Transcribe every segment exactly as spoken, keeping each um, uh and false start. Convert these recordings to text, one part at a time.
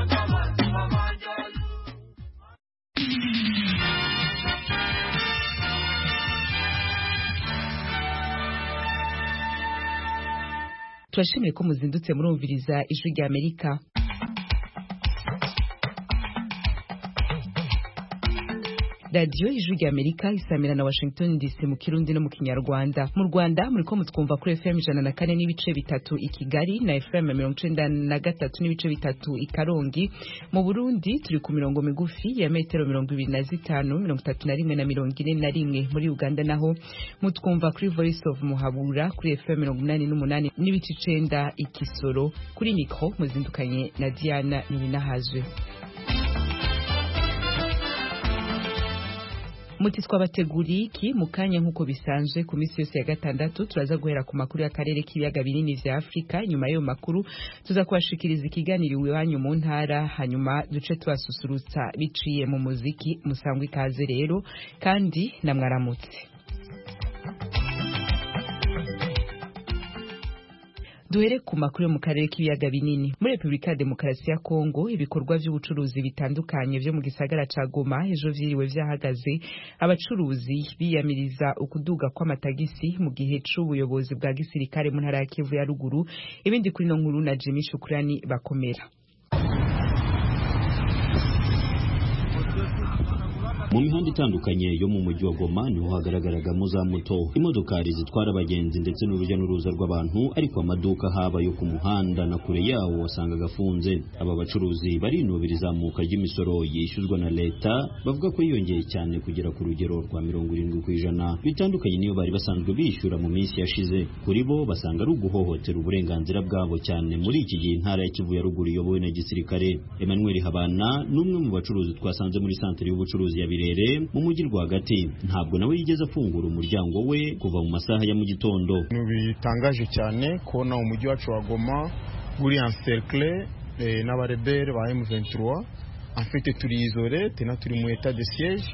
Turashimiye ko muzindutse murumviriza ijwi rya Amerika. Radio ijwi rya Amerika isamira na Washington D C mu Kirundi no mu Kinyarwanda. Mu Rwanda muri ko mutwumva kuri F M ijana na kane n'ibice bitatu i Kigali na F M mirongo icenda na gatatu n'ibice bitatu i Karongi. Mu Burundi turi ku mirongo migufi ya metero mirongo ibiri na zitanu, mirongo itatu na rimwe na mirongo ine na rimwe. Muri Uganda naho mutwumva kuri Voice of Muhabura kuri F M mirongo inani n'umunani n'ibice icenda i Kisoro. Kuri micro muzindukanye na Diana Nininahazwe. Muti twabateguriye iki mukanya nkuko bisanzwe ku misi yose ya gatandatu turaza guhera ku makuru y'akarere k'ibiyaga binini vya Afrika. Nyuma y'ayo makuru tuza kubashikiriza ikiganiro iwanyu mu ntara, hanyuma duce tubasusurutsa biciye mu muziki. Musangwe ikaze rero kandi namwaramutse. Duhere ku makuru yo mu karere k'ibiyaga binini. Muri Republika ya Demokarasi ya Kongo ibikorwa by'ubucuruzi bitandukanye byo mu gisagara ca Goma ejo vyiriwe vyahagaze. Abacuruzi biyamiriza ukuduga kw'amatagisi mu gihe c'ubuyobozi bwa gisirikare mu ntara ya Kivu ya ruguru. Ibindi kuri no nkuru na Jimmy Shukrani bakomera. Mu mihanda itandukanye yo mu mujyi wa Goma niho hagaragaragamo za moto, imodokari zitwara abagenzi ndetse n'urujya n'uruza rw'abantu, ariko amaduka haba yo ku muhanda na kure yawo wasanga gafunze. Aba bacuruzi barinubira izamuka ry'imisoro yishyuzwa na leta, bavuga ko yiyongeye cyane kugera ku rugero rwa mirongo irindwi ku ijana, bitandukanye niyo bari basanzwe bishyura mu minsi yashize. Kuri bo basanga ari uguhohotera uburenganzira bwabo cyane muri iki gihe intara ya Kivu ya ruguru iyobowe na gisirikare. Emmanuel Habana n'umwe mu bacuruzi twasanze muri santere y'ubucuruzi ya mu mujyi rwagati, ntabwo nawe yigeze afungura umuryango we kuva mu masaha ya mu gitondo. Bitangaje cyane kubona umujyi wacu wa Goma guri encerclé n'abarebere ba M vingt-trois. En fait turi isolé, tena turi mu état de siège,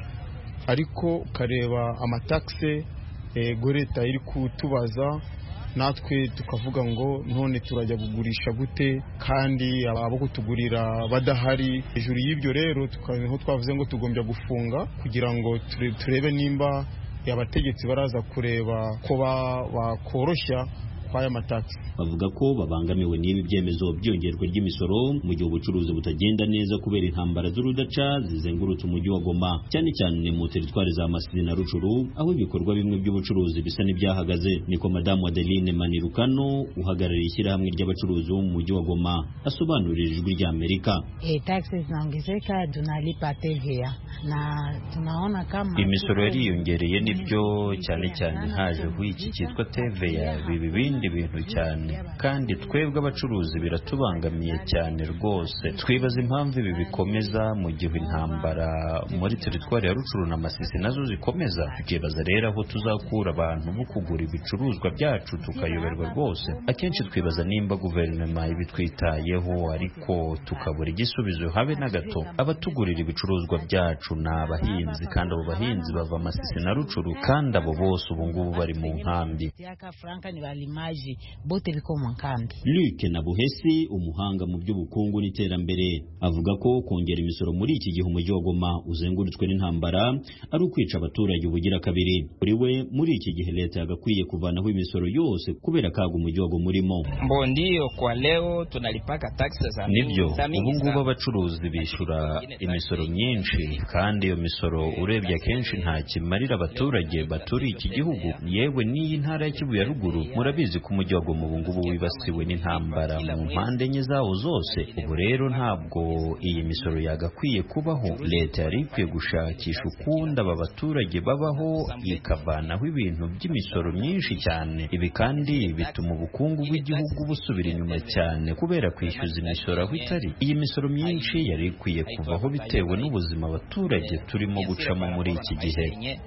ariko kareba amataxe goreta iri kutubaza, natwe tukavuga ngo none turajya kugurisha gute kandi abo kutugurira badahari. Hejuru y'ibyo rero tukaho twavuze ngo tugombya gufunga kugira ngo turebe nimba abategetsi baraza kureba ko bakoroshya kwaya mataxi. Bavuga ko babangamiwe n'ibi byemezo byongerwa ry'imisoro mu gihe ubucuruzi butagenda neza kubera intambara z'urudaca zizengurutse umujyi wa Goma, cyane cyane mu teritwari za Masisi na Rucuru, aho ibikorwa bimwe by'ubucuruzi bisa n'ibyahagaze. Niko Madamu Adeline Manirukano uhagarariye ishyirahamwe ry'abacuruzi bo mu mujyi wa Goma asobanurira ijwi rya Amerika. E taxes zinaongezeka, tunalipa T V A na tunaona kama imisoro yariyongereye, nibyo cyane cyane haje iki cyitwa T V A, bibi bindi bintu cyane, kandi twebwe abacuruzi biratubangamiye cyane rwose. Twibaza impamvu ibi bikomeza mu gihe intambara muri teritwari ya Rucuru na Masisi nazo zikomeza. Tukibaza rero aho tuzakura abantu bo kugura ibicuruzwa byacu, tukayoberwa rwose. Akenshi twibaza nimba guverinoma ibitwitayeho, ariko tukabura igisubizo habe na gato. Abatugurira ibicuruzwa byacu ni abahinzi, kandi abo bahinzi bava Masisi na Rucuru, kandi abo bose ubu ngubu bari mu nkambi. Luke Nabuhesi, umuhanga mu by'ubukungu n'iterambere, avuga ko kongera imisoro muri iki gihe umujyi wa Goma uzengurutswe n'intambara ari ukwica abaturage ubugira kabiri. Kuri we muri iki gihe leta yagakwiye kuvanaho imisoro yose kubera kaga umujyi wa Goma urimo. Ndio kwa leo tunalipaka taxes za nibyo ubu ngubu abacuruzi bishyura imisoro myinshi, kandi iyo misoro urebye akenshi nta kimarira abaturage baturiye iki gihugu. Yewe n'iyi ntara ya Kivu ya ruguru murabizi ko umujyi wa Goma ubu ngubu wibasiwe n'intambara mu mpande enye zawo zose. Ubu rero ntabwo iyi misoro yagakwiye kubaho. Leta yari ikwiye gushakisha ukundi aba baturage babaho, ikavanaho ibintu by'imisoro myinshi cyane. Ibi kandi bituma ubukungu bw'igihugu busubira inyuma cyane kubera kwishyuza imisoro aho itari. Iyi misoro myinshi yari ikwiye kuvaho bitewe n'ubuzima abaturage turimo gucamo muri iki gihe.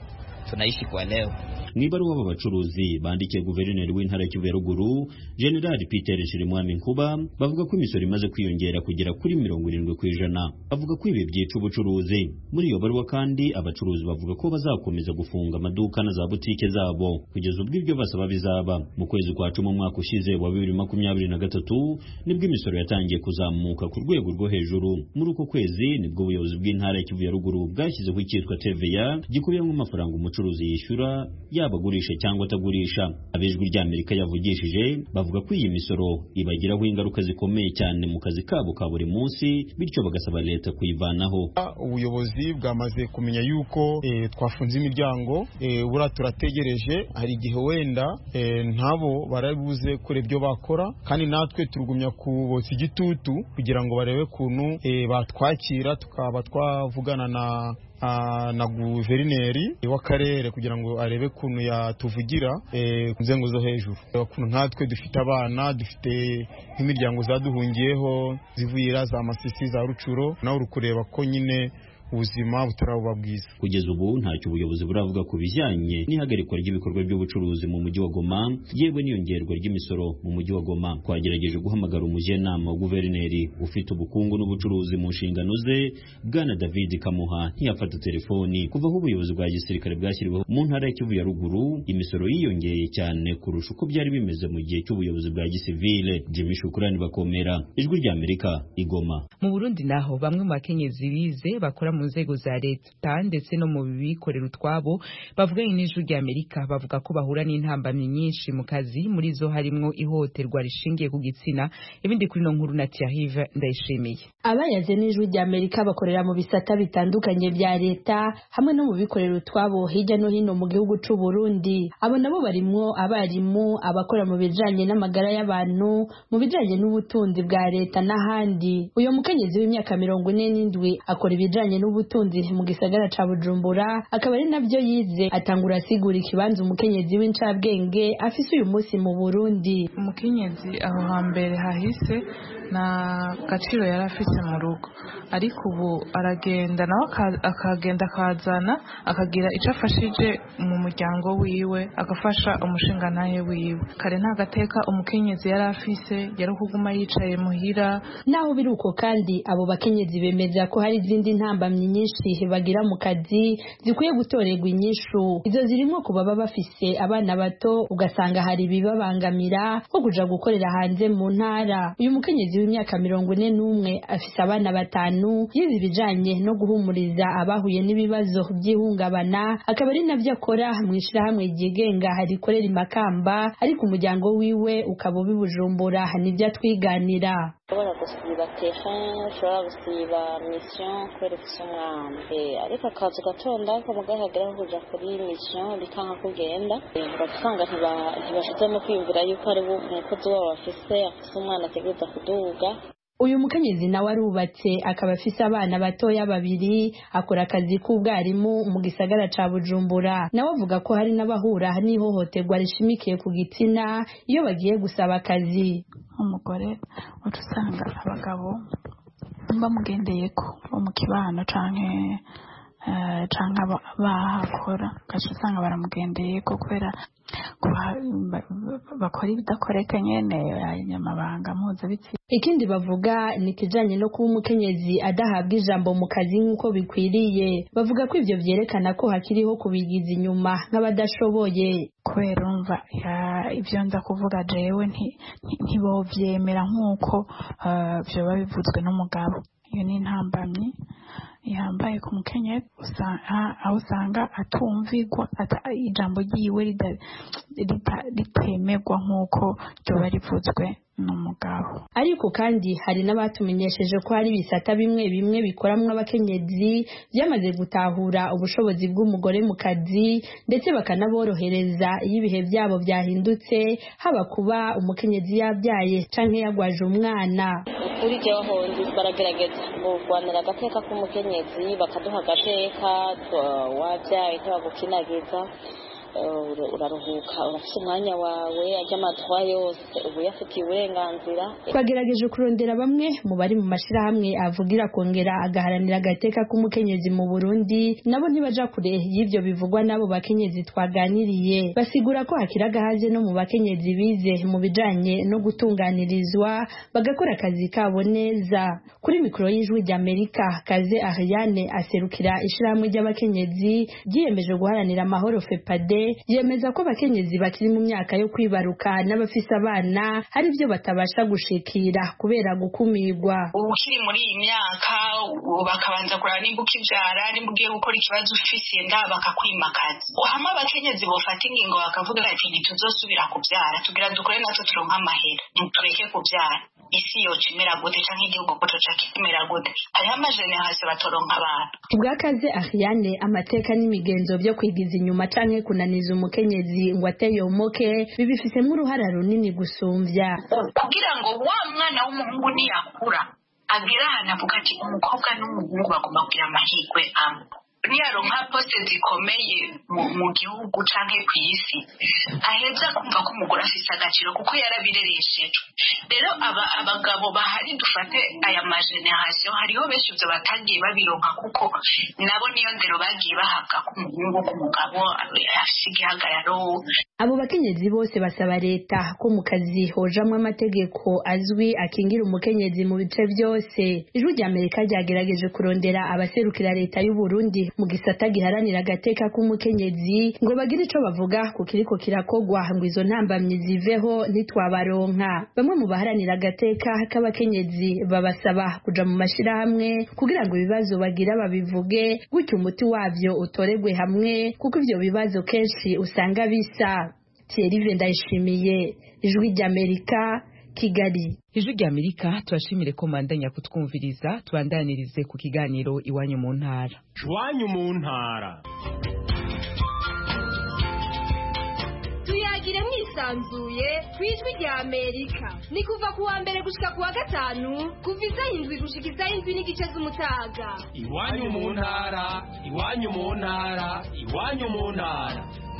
tunaishi kwa leo. Nibaruwa b'abacuruzi bandikiye guverineri w'intara y'Kivu ya Ruguru General Peter Shirimwami Nkuba bavuga ko imisoro imaze kwiyongera kugera kuri mirongo irindwi ku ijana. Bavuga ko ibi byica ubucuruzi. Muri iyo baruwa kandi abacuruzi bavuga ko bazakomeza gufunga amaduka na za butike zabo kugeza ubwo ibyo basaba bizaba. Mu kwezi kwa cumi umwaka ushize wa bibiri makumyabiri na gatatu nibwo imisoro yatangiye kuzamuka ku rwego rwo hejuru. Muri uko kwezi nibwo ubuyobozi bw'intara y'Kivu ya Ruguru bwashyizeho icyitwa T V A gikubiyemo amafaranga umucuruzi yishyura abagurisha cyangwa atagurisha. Abejwi ry'Amerika yavugishije bavuga ko iyi misoro ibagiraho ingaruka zikomeye cyane mu kazi kabo ka buri munsi, bityo bagasaba leta kuyivanaho. Ubuyobozi bwamaze kumenya yuko e, twafunze imiryango, e, bura turategereje hari igihe wenda e, ntabo barabuze kure byo bakora, kandi natwe turugumya kubotsa igitutu kugira ngo barebe kuntu e, batwakira tukaba twavugana na Uh, na guverineri w'akarere kugira ngo arebe kuntu yatuvugira eh, nzengo zo hejuru. Kuntu nkatwe dufite abana, dufite nk'imiryango zaduhungiyeho zivuyira za Masisi za Rucuro, nawe urukureba ko nyine ubuzima butaraba bwiza. Kugeza ubu ntacyo ubuyobozi buravuga ku bijyanye n'ihagarikwa ry'ibikorwa by'ubucuruzi mu mujyi wa Goma, yewe n'iyongerwa ry'imisoro mu mujyi wa Goma. Twagerageje guhamagara umujyanama wa guverineri ufite ubukungu n'ubucuruzi mu nshingano ze, Bwana David Kamuha, ntiyafata telefoni. Kuva aho ubuyobozi bwa gisirikare bwashyiriweho mu ntara y'Kivu ya Ruguru, imisoro yiyongeye cyane kurusha uko byari bimeze mu gihe cy'ubuyobozi bwa gisivile. Jimmy Shukrani Bakomera, Ijwi ry'Amerika, Igoma. Mu Burundi naho bamwe mu bakenyezi bize bakora mu nzego za leta ndetse no mu bikorera utwabo bavuganye n'Ijwi ry'Amerika bavuga ko bahura n'intambamyi nyinshi mu kazi, muri zo harimo ihohoterwa rishingiye ku gitsina. Ibindi kuri no nkuru na Thierry Ndayishimiye. Abayaze n'Ijwi ry'Amerika bakorera mu bisata bitandukanye bya leta hamwe no mu bikorera utwabo hirya no hino mu gihugu cy'u Burundi. Abo nabo barimwo abarimu, abakora mu bijanye n'amagara y'abantu, mu bijanye n'ubutunzi bwa leta n'ahandi. Uyo mukenyezi w'imyaka mirongo ine n'indwi akora ibijanye n'ubutunzi mu gisagara ca Bujumbura, akaba ari navyo yize. Atangura asigura ikibanza umukenyezi w'incabwenge afise uyu munsi mu Burundi. Umukenyezi aho hambere hahise na gaciro yari afise mu rugo, ariko ubu aragenda nawe akagenda akazana akagira icyo afashije mu muryango wiwe, agafasha umushinga nahe wiwe. Kare nta gateka umukenyezi yari afise, yari kuguma yicaye muhira. Naho biruko kandi abo bakenyezi bemeza ko hari izindi ntambamyi nyinshi bagira mu kazi zikwiye gutorerwa inyishu. Izo zirimo kuba baba bafise abana bato, ugasanga hari ibibabangamira nko kuja gukorera hanze mu ntara. Uyu mukenyezi w'imyaka mirongo ine n'umwe afise abana batanu, yize ibijanye no guhumuriza abahuye n'ibibazo by'ihungabana, akaba ari navyo akora mu ishirahamwe ryigenga rikorera Imakamba, ariko umuryango wiwe ukaba ubi Bujumbura. Nivyo atwiganira. Ushobora gusiba terrain, ushobora gusiba mission kubera ufise umwana, ariko akazi gatonda ko mugahagera kuja kuri mission bikanka kugenda, ugasanga ntibashizemo kwiyumvira yuko ari umukozi wabo bafise afise umwana ategereza kuduga. Uyu mukenyezi nawe arubatse, akaba afise abana batoya babiri, akora akazi k'ubwarimu mu gisagara ca Bujumbura. Nawe avuga ko hari n'abahura n'ihohoterwa rishimikiye ku gitsina iyo bagiye gusaba akazi. Umugore utusanga abagabo bamugendeyeko mu kibano canke canke bahakora, kaje usanga baramugendeyeko kubera bakora ibidakoreka nyene ayamabanga mpuzabitsina. Ikindi bavuga ni kijanye no kuba umukenyezi adahabwa ijambo mu kazi nk'uko bikwiriye. Bavuga ko ivyo vyerekana ko hakiriho kubigiza inyuma nk'abadashoboye. Kubera umva ivyo nza kuvuga jewe ntibovyemera nk'uko vyoba bivuzwe n'umugabo. Iyo ni intambamyi yambaye ku mukenyezi, aho usanga atumvigwa, ijambo ryiwe ritemerwa nk'uko ryoba rivuzwe n'umugabo. Ariko kandi hari n'abatumenyesheje ko hari bisata bimwe bimwe bikoramwe abakenyezi byamaze gutahura ubushobozi bw'umugore mu kazi, ndetse bakanaborohereza iyo ibihe byabo byahindutse, haba kuba umukenyezi yabyaye canke yagwaje umwana. Kuri je hondi baragerageza kurwanira agateka k'umukenyezi, bakaduha agateka wabyaye ntibagukinagiza. uraruhuka urafite umwanya wawe ajya amadwa yose ubu yafitiye uburenganzira. Twagerageje kurondera bamwe mu bari mu mashirahamwe avugira kongera agaharanira agateka k'umukenyezi mu Burundi, nabo ntibaja kure y'ivyo bivugwa n'abo bakenyezi twaganiriye. Basigura ko hakira gahaze no mu bakenyezi bize mu bijanye no gutunganirizwa bagakora akazi kabo neza. Kuri mikoro y'Ijwi ry'Amerika, Kaze Ariane aserukira ishirahamwe ry'abakenyezi ryiyemeje guharanira amahoro FEPADE, yemeza ko abakenyezi bakiri mu myaka yo kwibaruka n'abafise abana hari ivyo batabasha gushikira kubera gukumirwa. Ukiri muri iyi myaka bakabanza kuraba nimba ukivyara, nimba ugiye gukora ikibazo ufise nda bakakwimakaza. Hama abakenyezi bofata ingingo bakavuga ati ntituzosubira kuvyara, tugira dukore natwe turonka amahera, ntureke kuvyara. Isi yoca imera gute canke igihugu ko coca kimera gute? Hariho amajenerasiyo batoronka abantu. Kubw'Akaze Ariane, amateka n'imigenzo byo kwigiza inyuma canke kunaniza umukenyezi ngo ateye umuke bibifisemwo uruhara runini gusumvya. Kugira ngo wa mwana w'umuhungu niyakura agira ahantu avuga ati umukobwa n'umuhungu bagomba kugira amahirwe amwe, niyaronka poste zikomeye mu gihugu canke kw'isi aheza kumva ko umugore afise agaciro kuko yarabireresheje. Rero aba abagabo bahari dufate aya majenerasiyo hariho benshi ivyo batagiye babironka kuko nabo niyo ndero bagiye bahabwa ku muhungu k'umugabo afise igihagararo. Abo bakenyezi bose basaba leta ko mu kazi hojamwo amategeko azwi akingira umukenyezi mu bice byose. Ijwi ry'Amerika ryagerageje kurondera abaserukira leta y'u Burundi mu gisata giharanira agateka k'umukenyezi ngo bagire ico bavuga ku kiriko kirakogwa ngo izo ntambamyi ziveho ntitwabaronka. Bamwe mu baharanira agateka k'abakenyezi babasaba kuja mu mashirahamwe kugira ngo ibibazo bagira babivuge, gutyo umuti wavyo utoregwe hamwe kuko ivyo bibazo kenshi usanga bisa. Thierry Ndayishimiye, Ijwi ry'Amerika, Kigali. Ijwi ry'Amerika, turashimire ko mandanya kutwumviriza, tubandanirize ku kiganiro Iwanyu mu ntara. Iwanyu mu ntara. Tuyagire mwisanzuye kwijwi ry'Amerika. Ni kuva kuwa mbere gushika kuwa gatanu, kuva isaha indwi gushika isaha indwi n'igice z'umutaga. Iwanyu mu ntara, Iwanyu mu ntara, Iwanyu mu ntara.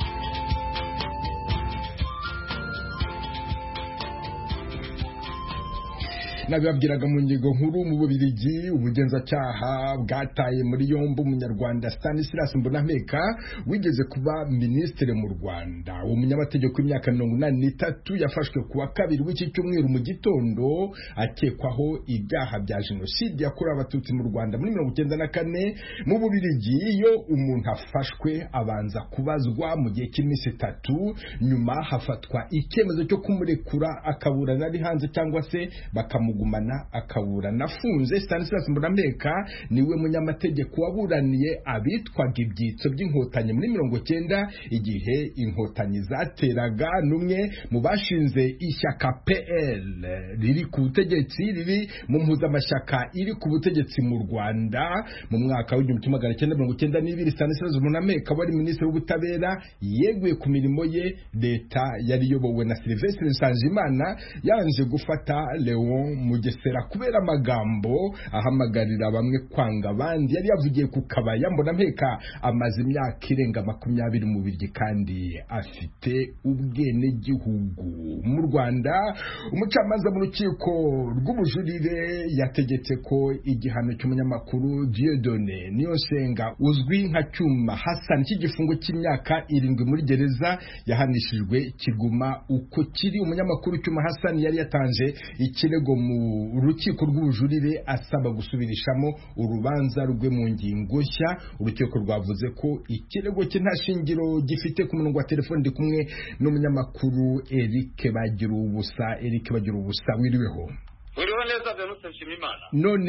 nabibabwiraga mu ngingo nkuru mu Bubiligi ubugenzacyaha bwataye muri yombi umunyarwanda Stanislas Mbonampeka wigeze kuba ministre mu Rwanda. Umunyamategeko w'imyaka mirongo inani n'itatu yafashwe kuwa kabiri w'iki cyumweru mu gitondo akekwaho ibyaha bya jenoside yakorewe abatutsi mu Rwanda muri mirongo icyenda na kane. Mu Bubiligi iyo umuntu afashwe abanza kubazwa mu gihe cy'iminsi itatu, nyuma hafatwa icyemezo cyo kumurekura akaburana ari hanze cyangwa se bakamu gumana akaburana afunze. Stanislas Mbonampeka niwe munyamategeko waburaniye abitwaga ibyitso by'inkotanyi muri mirongo cyenda igihe inkotanyi zateraga, numwe mu bashinze ishyaka P L riri ku butegetsi, riri mu mpuzamashyaka iri ku butegetsi mu Rwanda. Mu mwaka w'igihumbi kimwe magana cyenda mirongo cyenda n'ibiri Stanislas Mbonampeka wari minisitiri w'ubutabera yeguye ku mirimo ye. Leta yari iyobowe na Sylvestre Nsanzimana yanje gufata Leon Mugesera kubera amagambo ahamagarira bamwe kwanga abandi yari yavugiye ku kabaya. Mbonampeka amaze imyaka irenga makumyabiri mu Bubiligi kandi afite ubwene gihugu. Mu Rwanda umucamanza mu rukiko rw'ubujurire yategetse ko igihano cy'umunyamakuru Dieudonné Niyonsenga uzwi nka Cyuma Hassan cy'igifungo cy'imyaka irindwi muri gereza yahanishijwe kiguma uko kiri. Umunyamakuru Cyuma Hassan yari yatanze ikirego mu urukiko rw'ubujurire asaba gusubirishamo urubanza rwe mu ngingo nshya. Urukiko rwavuze ko ikirego cye nta shingiro gifite. Ku murongo wa telefone ndi kumwe n'umunyamakuru Eric Bagirubusa. Eric Bagirubusa, wiriweho? Wiriho neza Venuste Nshimiyimana. None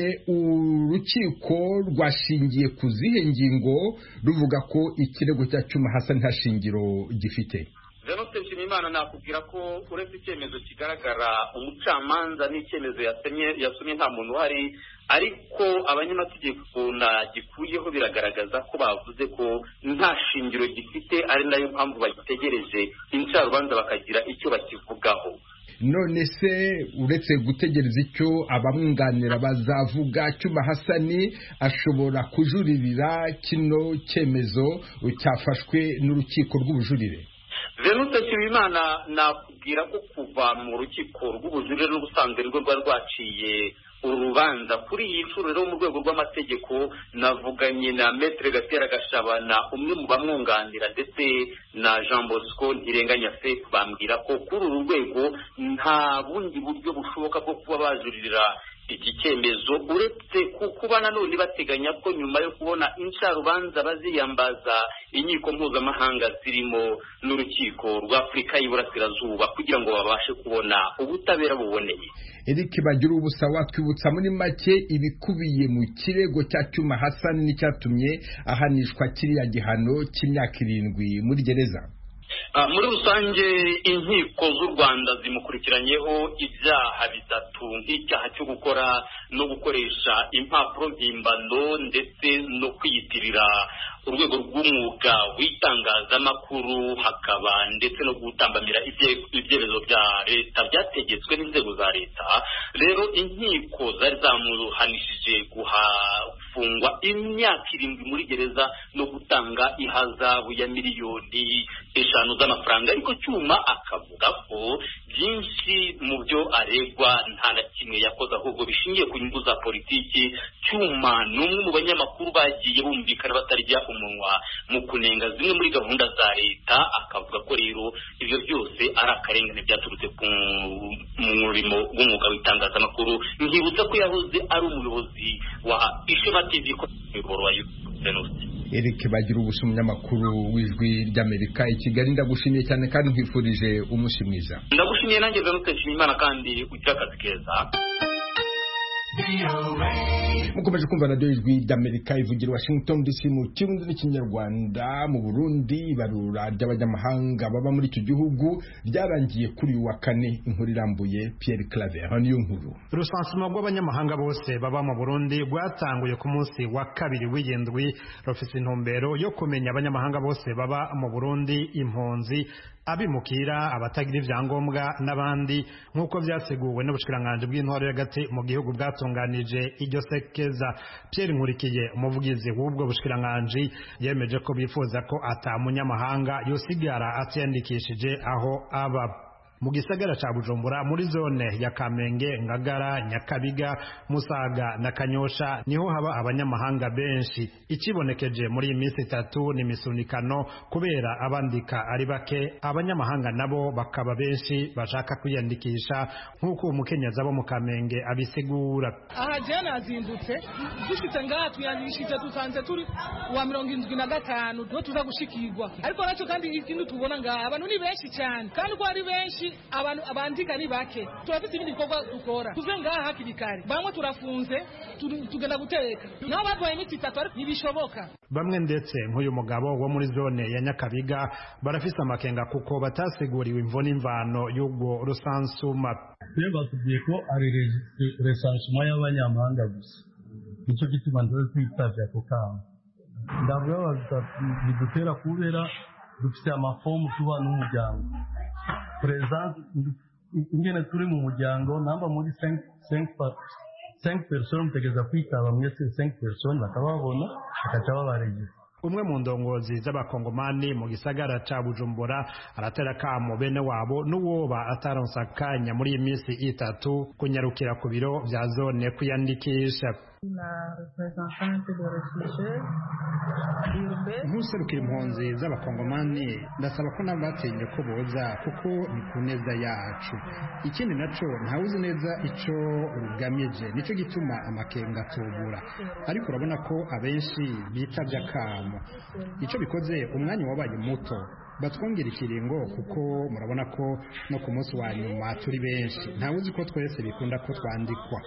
urukiko rwashingiye ku zihe ngingo ruvuga ko ikirego cya Cyuma Hassan nta shingiro gifite? Venuste Nshimiyimana, nakubwira ko uretse icyemezo kigaragara umucamanza n'icyemezo yasemye yasomye nta muntu uhari, ariko abanyamategeko gikuyeho biragaragaza ko bavuze ko nta shingiro gifite, ari nayo mpamvu bagitegereje incarubanza bakagira icyo bakivugaho. none se uretse gutegereza icyo abamwunganira bazavuga, Cyuma Hasani ashobora kujuririra kino cyemezo cyafashwe n'urukiko rw'ubujurire? Venuste Nshimiyimana nakubwira ko kuva mu rukiko rw'ubujurire n'ubusanzwe rwo rwari rwaciye urubanza kuri iyi nshuro rero mu rwego rw'amategeko navuganye na Maître Gatera Gashabana umwe mu bamwunganira ndetse na Jean Bosco Ntirenganya Sefu bambwira ko kuri uru rwego nta bundi buryo bushoboka bwo kuba bajuririra iki cyemezo uretse kuba nanone bateganya ko nyuma yo kubona insharubanza baziyambaza inkiko mpuzamahanga zirimo n'urukiko rwa Afurika y'Iburasirazuba kugira ngo babashe kubona ubutabera buboneye. Eric Bagira ubusa watwibutsa muri make ibikubiye mu kirego cya Cyuma Hasani n'icyatumye ahanishwa kiriya gihano cy'imyaka irindwi muri gereza. Uh, muri rusange inkiko z'u Rwanda zimukurikiranyeho ibyaha bitatu nk'icyaha cyo gukora no gukoresha impapuro mpimbano ndetse no kwiyitirira urwego rw'umwuga w'itangazamakuru, hakaba ndetse no gutambamira ibyemezo bya leta byategetswe n'inzego za leta. Rero inkiko zari zamuhanishije guhafungwa imyaka irindwi muri gereza no gutanga ihazabu ya miliyoni eshanu z'amafaranga, ariko Cyuma akavuga ko byinshi mu byo aregwa nta na kimwe yakoze ahubwo bishingiye ku nyungu za politiki. Cyuma ni umwe mu banyamakuru bagiye bumvikana batarya umunwa mu kunenga zimwe muri gahunda za leta, akavuga ko rero ibyo byose ari akarengane byaturutse ku murimo w'umwuga w'itangazamakuru. Nkibutsa ko yahoze ari umuyobozi wa Ishema T V ko umuyoboro wa YouTube. Eric Bagira ubusa umunyamakuru w'Ijwi ry'Amerika i Kigali, ndagushimiye cyane kandi nkwifurije umunsi mwiza. Ndagushimiye nanjye Venuste Nshimiyimana kandi ugira akazi keza. Mukomeje kumva radio Ijwi ry'Amerika ivugira Washington D C mu kirundi n'ikinyarwanda. Mu Burundi ibarura ry'abanyamahanga baba muri icyo gihugu ryarangiye kuri uyu wa kane. Inkuru irambuye Pierre Claver hano yo nkuru. Urusansuma rw'abanyamahanga bose baba mu Burundi rwatanguye ku munsi wa kabiri w'indwi, rufite intumbero yo kumenya abanyamahanga bose baba mu Burundi, impunzi, abimukira, abatagira ivyangombwa n'abandi, nk'uko byaseguwe n'ubushikiranganje bw'intwaro y'agati mu gihugu bwatunganije iryo sekeza. Pierre Nkurikiye umuvugizi w'ubwo bushikiranganje yemeje ko bifuza ko ata munyamahanga yosigara atiyandikishije aho aba. Mu gisagara ca Bujumbura muri zone ya Kamenge, Ngagara, Nyakabiga, Musaga na Kanyosha niho haba abanyamahanga benshi. Ikibonekeje muri iminsi itatu ni misunikano kubera abandika ari bake, abanyamahanga nabo bakaba benshi bashaka kwiyandikisha, nk'uko umukenyezi abo mu Kamenge abisigura. Aha je nazindutse dushitse ngaha tuyandikishije dusanze turi wa mirongo indwi na gatanu no tuza gushikirwa, ariko naco kandi ikindi tubona ngaha abantu ni benshi cyane kandi ko ari benshi abantu abandika ni bake. Turafite ibindi bikorwa dukora tuve ngaha hakiri kare, bamwe turafunze tugenda gutereka nabo batwaye imiti itatu ariko ntibishoboka. Bamwe ndetse nk'uyu mugabo wo muri zone ya Nyakabiga barafise amakenga kuko batasiguriwe imvo n'imvano y'ubwo rusansuma. Rero batubwiye ko ari resansuma y'abanyamahanga gusa, nicyo gituma ndaze twitavye ako kamo. Ndavuga bidutera kubera dufite amafomu tuba n'umuryango presence ingene turi mu muryango namba muri cinq personnes tegeza kwitaba mwese cinq personnes bakababona bakaca babaregiza. Umwe mu ndongozi z'abakongomani mu gisagara ca Bujumbura aratera kamo bene wabo n'uwoba ataronsa akanya muri iyi minsi itatu kunyarukira ku biro vya zone kwiyandikisha. Nk'userukira impunzi z'abakongomani ndasaba ko nabatinye ko boza kuko ni ku neza yacu. Ikindi naco ntawuzi neza ico rugamije, nico gituma amakenga atubura, ariko urabona ko abenshi bitavye akamo. Ico bikoze umwanya wabaye muto, batwongera ikiringo kuko murabona ko no ku munsi wa nyuma turi benshi, ntawuzi ko twese bikunda ko twandikwa.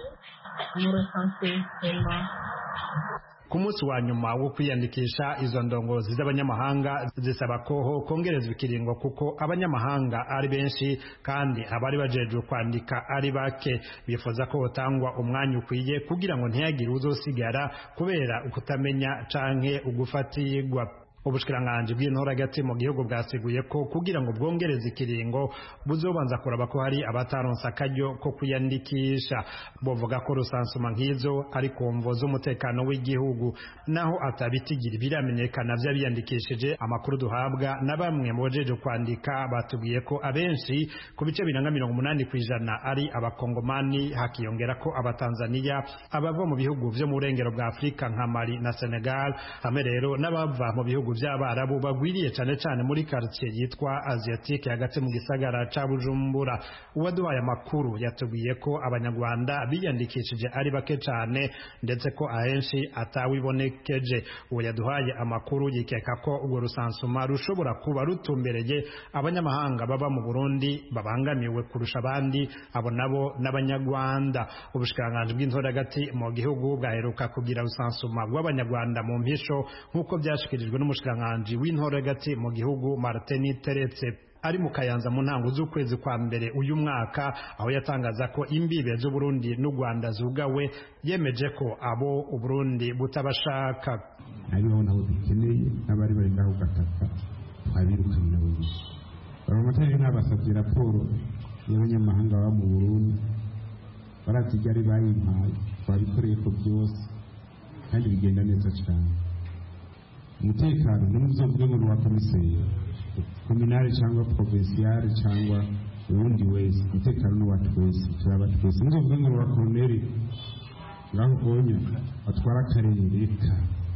Ku munsi wa nyuma wo kwiyandikisha, izo ndongozi z'abanyamahanga zisaba ko kongerezwa ikiringo kuko abanyamahanga ari benshi kandi abari bajejwe kwandika ari bake. Bifuza ko hotangwa umwanya ukwiye kugira ngo ntiyagire uzosigara kubera ukutamenya canke ugufatirwa. ubushikiranganje bw'intora hagati mu gihugu bwasiguye ko kugira ngo bwongereze ikiringo buzobanza kuraba ko hari abataronsa akaryo ko kwiyandikisha. Bovuga ko rusansuma nk'izo ari ku mvo z'umutekano w'igihugu, naho atabitigira biramenyekana vy'abiyandikishije. Amakuru duhabwa na bamwe mu bajeje kwandika batubwiye ko abenshi ku bice biranga mirongo umunani kw'ijana ari abakongomani, hakiyongera ko abatanzania, abava mu bihugu vyo mu burengero bwa Afrika nka Mali na Senegal, hamwe rero n'abava mu bihugu by'Abarabu bagwiriye cyane cyane muri quartier yitwa Asiatique hagati mu gisagara ca Bujumbura. Uwaduhaye amakuru yatubwiye ko abanyarwanda biyandikishije ari bake cyane, ndetse ko ahenshi atawibonekeje. Uwo yaduhaye amakuru yikeka ko urwo rusansuma rushobora kuba rutumbereye abanyamahanga baba mu Burundi babangamiwe kurusha abandi, abo nabo n'abanyarwanda. Ubushikiranganje bw'intora hagati mu gihugu bwaheruka kugira rusansuma rw'abanyarwanda mu mpisho nk'uko byashikirijwe n'umushikiranganji w'intora hagati mu gihugu Martin Teretse ari mu Kayanza mu ntango z'ukwezi kwa mbere uyu mwaka, aho yatangaza ko imbibe z'u Burundi n'u Rwanda zugawe, yemeje ko abo u Burundi butabashaka. Ariho naho dukeneye n'abari bari ngaho gataka abirukanye nabo. Baramatari n'abasabye raporo y'abanyamahanga baba mu Burundi, barazigari bayimpaye babikoreye ko byose kandi bigenda neza cyane. Umutekano n'umuzovuga ngo wa komiseri kominari cyangwa provincial cyangwa ubundi wese, umutekano ni wacu wese, turaba twese. Umuzovuga ngo wa koloneli ngaho onya atwara akarere leta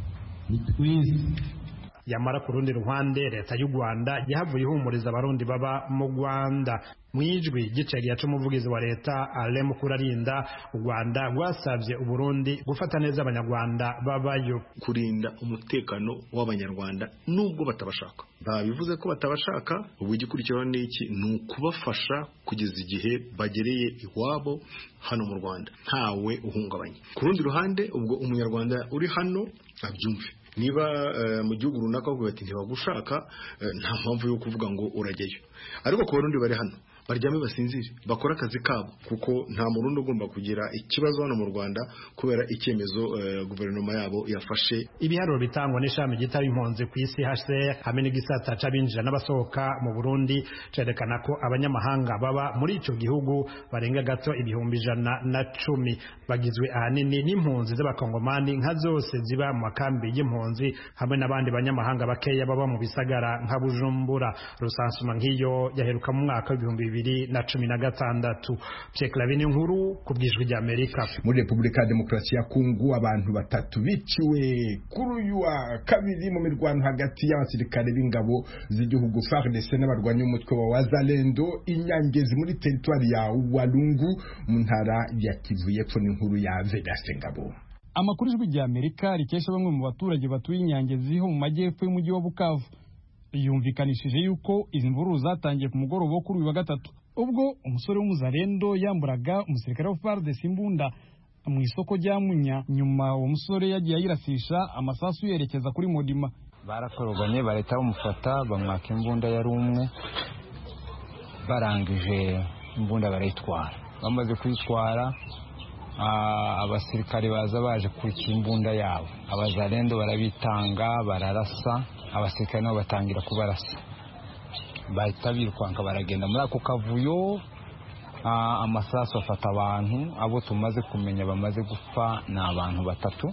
ni twese. Yamara ku rundi ruhande leta y'u Rwanda yahavuye ihumuriza abarundi baba mu Rwanda. Mwijwi giceriya c'umuvugizi wa leta Alain Mukurarinda, u Rwanda rwasavye u Burundi gufata neza abanyarwanda babayo, kurinda umutekano w'abanyarwanda nubwo batabashaka. Babivuze ko batabashaka, ubu igikurikiraho ni iki? Ni ukubafasha kugeza igihe bagereye iwabo hano mu Rwanda ntawe uhungabanye. Ku rundi ruhande ubwo umunyarwanda uri hano abyumve, niba uh, mu gihugu runaka bavuga bati ntibagushaka, uh, nta mpamvu yo kuvuga ngo urajyayo. Ariko ku Burundi bari hano baryame basinzire bakora akazi kabo, kuko nta murundi ugomba kugira ikibazo hano mu Rwanda kubera icyemezo uh, guverinoma yabo yafashe. Ibiharuro bitangwa n'ishami gitaba impunzi ku isi H C R hamwe n'igisata c'abinjira n'abasohoka mu Burundi cerekana ko abanyamahanga baba muri ico gihugu barenga gato ibihumbi ijana na cumi, bagizwe ahanini n'impunzi z'abakongomani nka zose ziba mu makambi y'impunzi hamwe n'abandi banyamahanga bakeya baba mu bisagara nka Bujumbura. Rusansuma nk'iyo yaheruka mu mwaka w'ibihumbi bibiri na cumi na gatandatu. Pierre Clavin Nkuru ku bw'ijwi rya Amerika. Muri Republika ya Demokarasi ya Kongo abantu batatu biciwe kuri uyu wa kabiri mu mirwano hagati y'abasirikare b'ingabo z'igihugu F A R D C n'abarwanyi umutwe wa Wazalendo inyangezi muri teritwari ya Walungu mu ntara ya Kivu y'Epfo. N'inkuru ya Vedaste Ngabo. Amakuru y'ijwi rya Amerika rikesha bamwe mu baturage batuye inyangezi ho mu majyepfo y'umujyi wa Bukavu yumvikanishije yuko izi mvururu zatangiye ku mugoroba wo kuri uyu wa gatatu, ubwo umusore w'umuzarendo yamburaga umusirikare wa F A R D C imbunda mu isoko rya Munya. Nyuma uwo musore yagiye ayirasisha amasasu yerekeza kuri Modima. Barakoroganye bareta bamufata bamwaka imbunda yari umwe, barangije imbunda barayitwara. Bamaze kuyitwara abasirikare baza baje kwika imbunda yabo, abazarendo barabitanga bararasa, abasirikare nabo batangira kubarasa, bahita birukwanka baragenda muri ako kavuyo. Amasasu afata abantu, abo tumaze kumenya bamaze gupfa ni abantu batatu.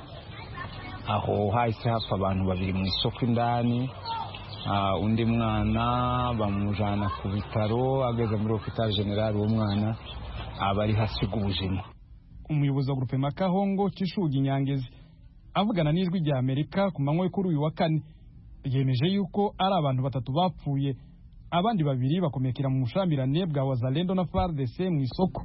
Aho hahise hapfa abantu babiri mu isoko indani, undi mwana bamujana ku bitaro, ageze muri hôpital general uwo mwana abari hasiga ubuzima. Umuyobozi wa Groupe Makahongo Kishugi Nyangezi avugana n'ijwi rya Amerika ku manywa kuri uyu wa kane yemeje yuko ari abantu batatu bapfuye, abandi babiri bakomekera mu mushamirane bwa Wazalendo na F A R D C mu isoko.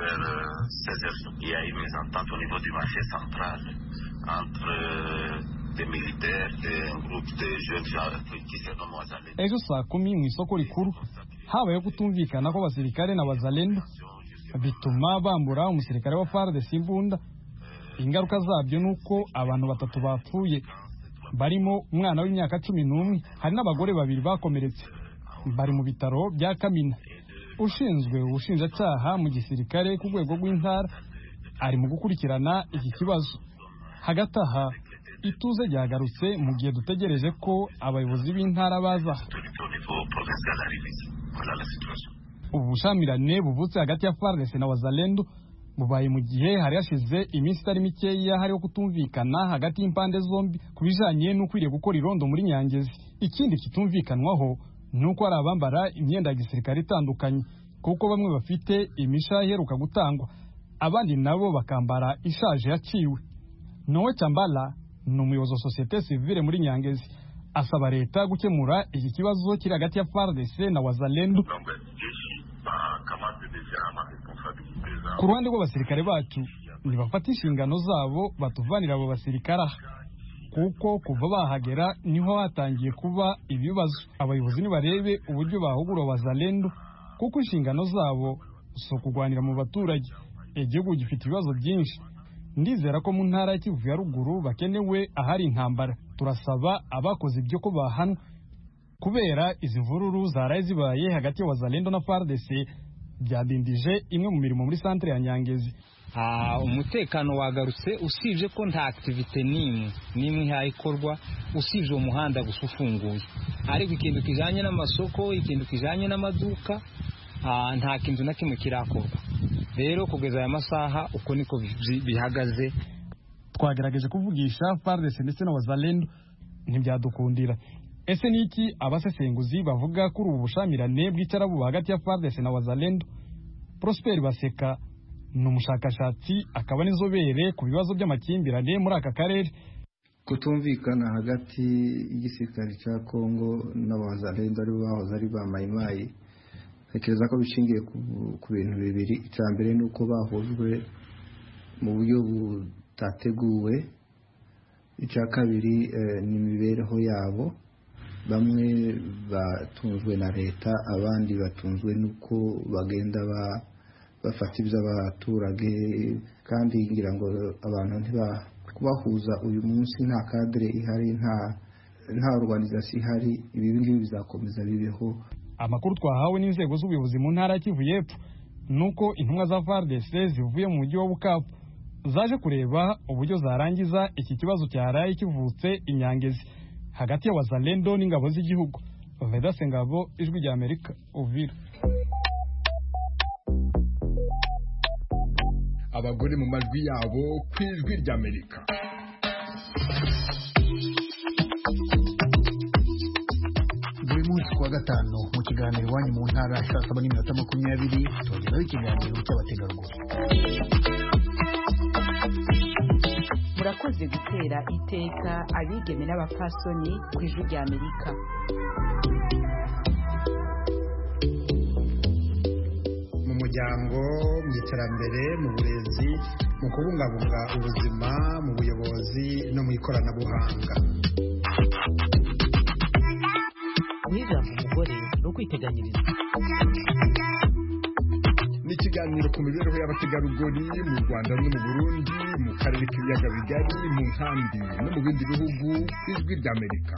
Ejo saa kumi mu isoko rikuru habaye kutumvikana ko abasirikare na Wazalendo bituma bambura umusirikare wa F A R D C imbunda. Ingaruka zabyo nuko abantu batatu bapfuye, barimo umwana w'imyaka cumi n'umwe, hari n'abagore babiri bakomeretse, bari mu bitaro bya Kamina. Ushinzwe ubushinjacyaha mu gisirikare ku rwego rw'intara ari mu gukurikirana iki kibazo. Hagati aha ituze ryagarutse mu gihe dutegereje ko abayobozi b'intara baza. Ubushamirane buvutse hagati ya F A R D C na Wazalendo bubaye mu gihe hari hashize iminsi itari mikeya hariho kutumvikana hagati y'impande zombi ku bijanye n'ukwiriye gukora irondo muri Nyangezi. Ikindi kitumvikanwaho nuko hari abambara imyenda ya gisirikare itandukanye, kuko bamwe bafite imisha iheruka gutangwa, abandi nabo bakambara ishaje yaciwe. Noe Chambala ni umuyobozi wa sosiyete sivile muri Nyangezi, asaba leta gukemura iki kibazo kiri hagati ya F A R D C na Wazalendo. Ku ruhande rw'abasirikare bacu nibafata inshingano zabo batuvanira abo basirikare, kuko kuva bahagera niho hatangiye kuba ibibazo. Abayobozi nibarebe uburyo bahugura Wazalendo, kuko inshingano zabo so kugwanira mu baturage. Igihugu gifite ibibazo byinshi. Ndizera ko mu ntara ya Kivu ya ruguru bakenewe ahari intambara. Turasaba abakoze ibyo ko bahanwa, kubera izi mvururu zaraye zibaye hagati ya Wazalendo na F A R D C byadindije imwe mu mirimo muri centre ya Nyangezi. Ah, umutekano wagarutse, usibye ko nta activite nimwe nimwe hayikorwa, usibye umuhanda gusufunguye. Ariko ikintu kijanye n'amasoko, ikintu kijanye n'amaduka, ah, nta kintu na kimwe kirakorwa. Rero kugeza aya masaha uko niko bihagaze. Twagerageje kuvugisha F A R D C ndetse na Wazalendo ntibyadukundira. Ese niki abasesenguzi bavuga kuri ubu bushamirane bw'icarabu hagati ya F A R D C na Wazalendo? Prosper Baseka ni umushakashatsi akaba n'inzobere ku bibazo by'amakimbirane muri aka karere. Kutumvikana hagati y'igisirikare cya Kongo n'Abazalendo ari bahoze ari ba Mayimayi, tekereza ko bishingiye ku bintu bibiri. Icya mbere ni uko bahujwe mu buryo butateguwe. Icya kabiri eh, ni imibereho yabo. Bamwe batunzwe na leta, abandi batunzwe nuko bagenda ba bafata iby'abaturage, kandi ngira ngo abantu ntiba kubahuza uyu munsi nta cadre ihari, nta nta organisation ihari. Ibi ngibi bizakomeza bibeho. Amakuru twahawe n'inzego z'ubuyobozi mu ntara ya Kivu y'Epfo nuko intumwa za F A R D C zivuye mu mujyi wa Bukavu zaje kureba uburyo zarangiza iki kibazo cyaraye kivutse Inyangezi hagati ya Wazalendo n'ingabo z'igihugu. Veda Sengabo, Ijwi rya Amerika, Uvira. Abagore mu majwi yabo ku Ijwi rya Amerika. Buri munsi kuwa gatanu mu kiganiro iwanyu mu ntara saa saba n'iminota makumyabiri tugeraho ikiganiro cy'abategarugori. Murakoze gutera iteka abigeme n'abapfasoni ku Ijwi rya Amerika. Mu muryango, mu iterambere, mu burezi, mu kubungabunga ubuzima, mu buyobozi no mu ikoranabuhanga. Guhiga umugore no kwiteganyiriza. Ni ikiganiro ku mibereho y'abategarugori mu Rwanda no mu Burundi, mu karere k'ibiyaga bigari, mu nkambi no mu bindi bihugu. Ijwi rya Amerika.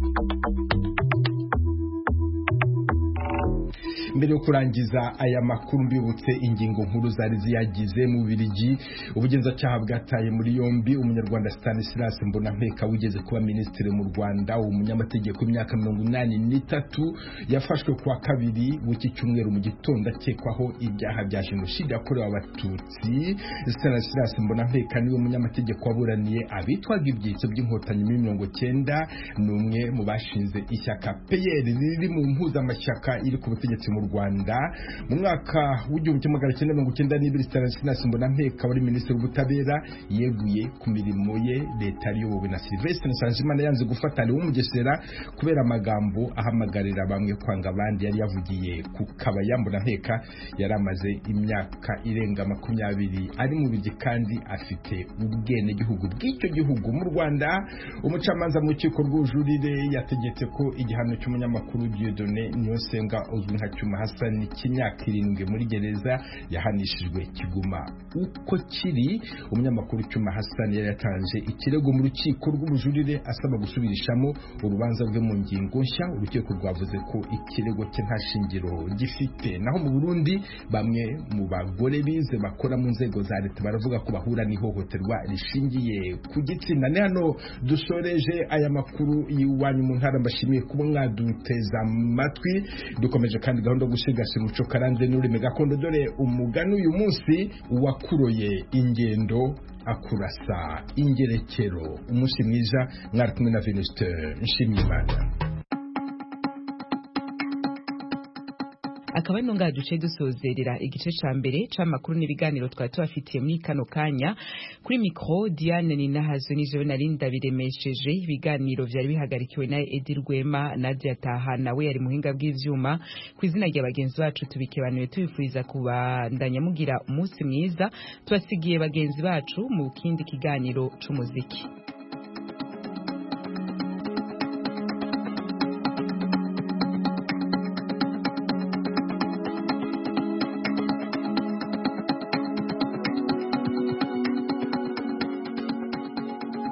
Mbere yo kurangiza aya makuru mbibutse ingingo nkuru zari ziyagize. Mu Bubiligi ubugenzacyaha bwataye muri yombi umunyarwanda Stanislas Mbonampeka wigeze kuba minisitiri mu Rwanda. Umunyamategeko w'imyaka mirongo inani n'itatu yafashwe kuwa kabiri w'iki cyumweru mu gitondo akekwaho ibyaha bya jenoside yakorewe Abatutsi. Stanislas Mbonampeka niwe munyamategeko waburaniye abitwaga ibyitso by'inkotanyi muri mirongo cyenda, n'umwe mu bashinze ishyaka P R riri mu mpuzamashyaka iri ku butegetsi mu Rwanda. Mu mwaka w'igihumbi kimwe magana cyenda mirongo cyenda n'ibiri Stanislas Mbonampeka wari minisitiri w'ubutabera yeguye ku mirimo ye leta iyobowe na Sylvestre Nsanzimana yanze gufatana w'umugesera kubera amagambo ahamagarira bamwe kwanga abandi yari yavugiye ku kabaya. Mbonampeka yari amaze imyaka irenga makumyabiri ari mu bigi kandi afite ubwene gihugu bw'icyo gihugu. Mu Rwanda umucamanza mu rukiko rw'ubujurire yategetse ko igihano cy'umunyamakuru Dieudonné Niyonsenga uzwi nka Cyuma Juma Hassan cy'imyaka irindwi muri gereza yahanishijwe kiguma uko kiri. Umunyamakuru Juma Hassan yari yatanje ikirego mu rukiko rw'ubujurire asaba gusubirishamo urubanza rwe mu ngingo nshya. Urukiko rwavuze ko ikirego cye nta shingiro gifite. Naho mu Burundi bamwe mu bagore bize bakora mu nzego za leta baravuga ko bahura n'ihohoterwa rishingiye ku gitsina. Ni hano dusoreje aya makuru y'iwanyu mu ntara. Mbashimiye kuba mwaduteza amatwi. Dukomeje kandi gahunda yo gusigasira umuco karande n'ururimi gakondo. Dore umugani uyu munsi, uwakuroye ingendo akurasa ingerekero. Umunsi mwiza, mwari kumwe na Venuste Nshimiyimana. akaba ari ngaha duce dusozerera igice ca mbere c'amakuru n'ibiganiro twari tubafitiye muri kano kanya. Kuri mikro Diane Ninahazo ni jewe nari ndabiremesheje. Ibiganiro vyari bihagarikiwe na Edi Rwema, Nadia Taha nawe yari muhinga bw'ivyuma. Ku izina rya bagenzi bacu tubikebanuye tubifuriza kubandanya mugira umunsi mwiza. Tubasigiye bagenzi bacu mu kindi kiganiro c'umuziki.